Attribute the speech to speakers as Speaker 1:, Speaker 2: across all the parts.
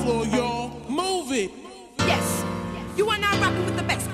Speaker 1: floor, y'all. Move it.
Speaker 2: Yes, you are now rocking with the best.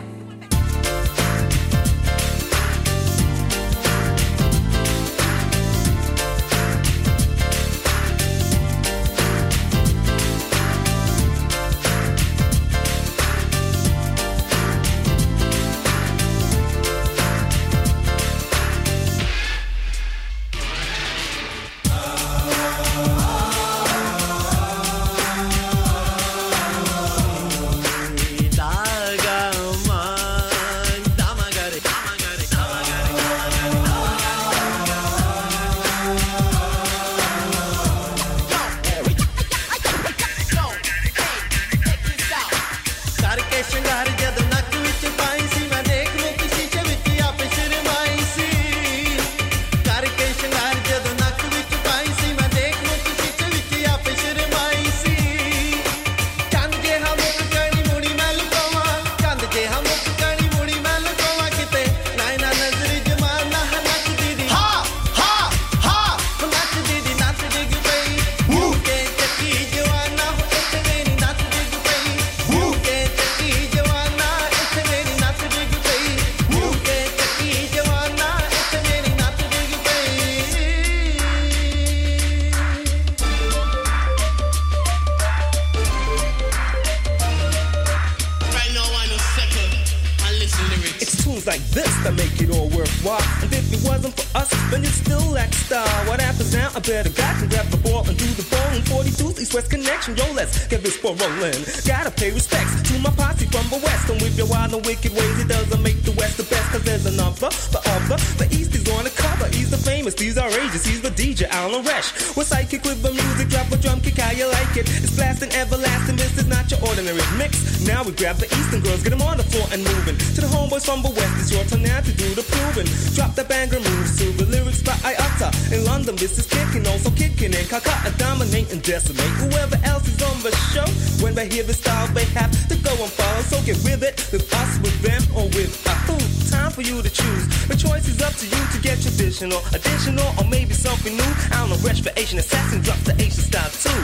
Speaker 3: Like this that make it all worthwhile. And if it wasn't for us, then you still lack style. What happens now? I better got to grab the ball and do the ball. 42's East-West connection. Yo, let's get this ball rolling. Gotta pay respects to my posse from the West. And with your wild and wicked ways, it doesn't make the West the best. Cause there's another, the other. The East is on the cover. He's the famous, he's outrageous. He's the DJ, Alan Resch. We're psychic with the music, drop a drum kick, how you like it. It's blasting, everlasting. This is not your ordinary mix. Now we grab the Eastern girls, get them on the floor and moving. To the homeboys from the West. It's your turn now to do the proving. Drop the banger moves to the lyrics that I utter. In London, this is kicking, also kicking in. Kaka, dominate and decimate whoever else is on the show. When they hear the style, they have to go and follow. So get with it, with us, with them, or with a who. Time for you to choose. The choice is up to you to get traditional, additional, or maybe something new. I don't know, Resch for Asian Assassin drops the Asian style too.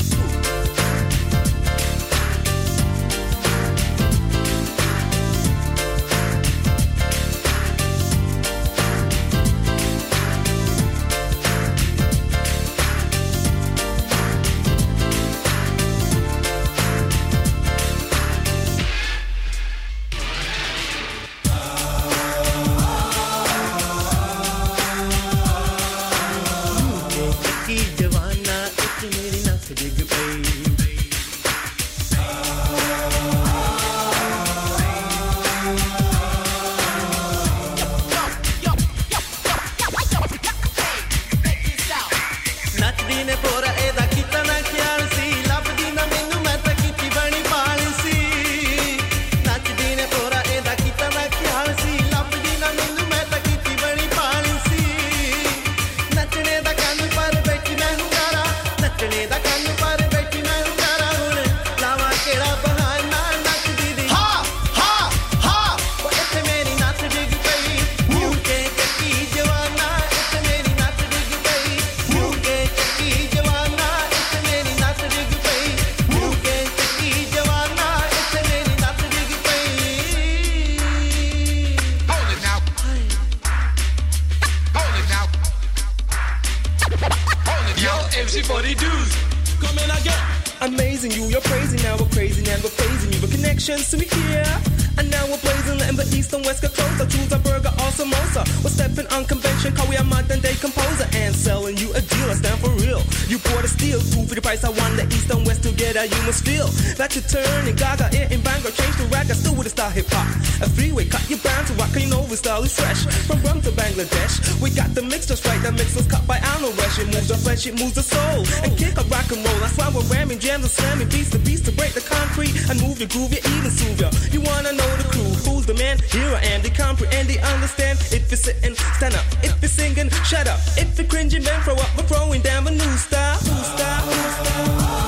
Speaker 3: So we here, and now we're blazing, letting the East and West get closer. Choose a burger or samosa. We're stepping on convention, cause we are modern day composer. And selling you a deal, I stand for real. You bought a steal, two for the price I won. The East and West together, you must feel that you turn and gaga, air in Bangor, change to rag, I still with the style hip-hop. A freeway, cut your bound to rock, you know we style is fresh. From Rum to Bangladesh, we got the mix just right. That mix was cut by Alan Resch. It moves the flesh, it moves the soul. And kick up rock and roll, that's why we're ramming, jams and slamming. Beats to break the concrete and move the groove, you even soothe ya. You wanna know the crew, who's the man? Here I am, they comprehend, they understand. If you're sitting, stand up. If you're singing, shut up. If you're cringing, then throw up. We're throwing down a new style. New style, new style.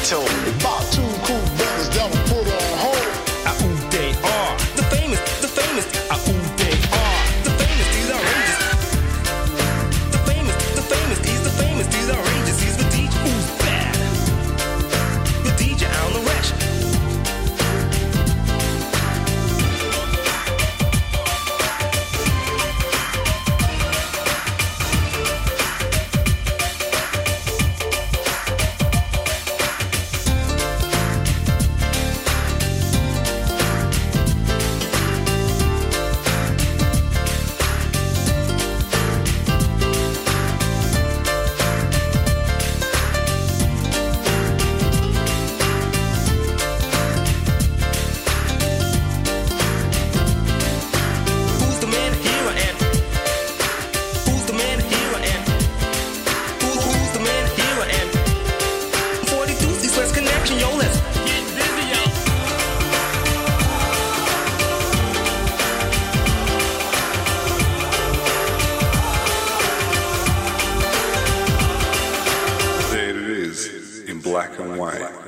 Speaker 4: tune. About two cool brothers that were put on hold.
Speaker 3: Who they are? The famous. Who they are? The famous, these are ranges. The famous, these are ranges. He's the DJ. Who's bad? The DJ on the wretch.
Speaker 5: Black and white.